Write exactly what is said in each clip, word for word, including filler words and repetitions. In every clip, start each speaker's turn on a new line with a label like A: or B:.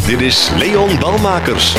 A: Dit is Leon Dalmakers.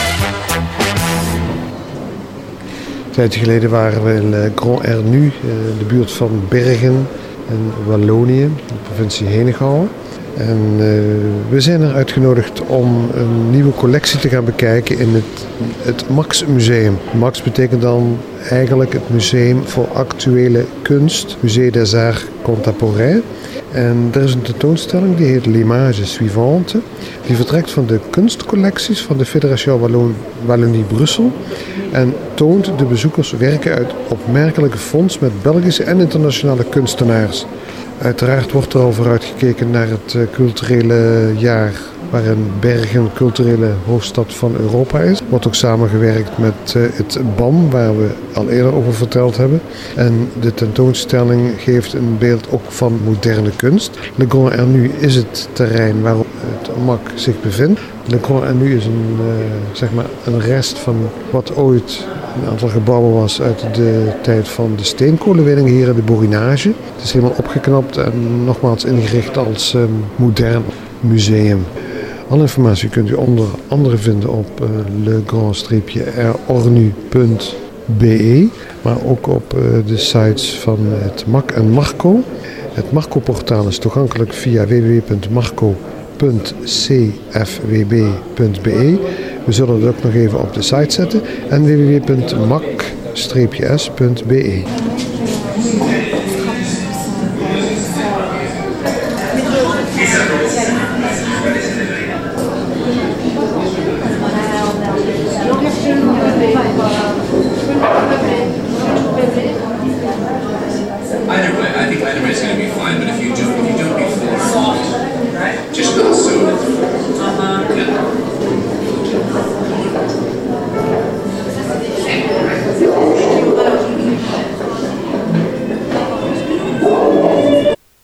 B: Een tijdje geleden waren we in Le Grand Ernu, de buurt van Bergen in Wallonië, de provincie Henegouwen. En uh, we zijn er uitgenodigd om een nieuwe collectie te gaan bekijken in het, het Max Museum. Max betekent dan eigenlijk het Museum voor Actuele Kunst, Musée des Arts Contemporains. En er is een tentoonstelling die heet L'Image Suivante. Die vertrekt van de kunstcollecties van de Fédération Wallon- Wallonie-Brussel en toont de bezoekers werken uit opmerkelijke fonds met Belgische en internationale kunstenaars. Uiteraard wordt er al vooruitgekeken naar het culturele jaar waarin Bergen culturele hoofdstad van Europa is. Er wordt ook samengewerkt met het B A M, waar we al eerder over verteld hebben. En de tentoonstelling geeft een beeld ook van moderne kunst. Le Grand Ernu is het terrein waarop het M A C zich bevindt. Le Grand Ernu is een, uh, zeg maar een rest van wat ooit een aantal gebouwen was uit de tijd van de steenkolenwinning hier in de Borinage. Het is helemaal opgeknapt en nogmaals ingericht als um, modern museum. Alle informatie kunt u onder andere vinden op uh, le grand ornu punt b e, maar ook op uh, de sites van het M A C en Marco. Het Marco-portaal is toegankelijk via w w w punt marco punt c f w b punt b e. We zullen het ook nog even op de site zetten en w w w punt mac s punt b e.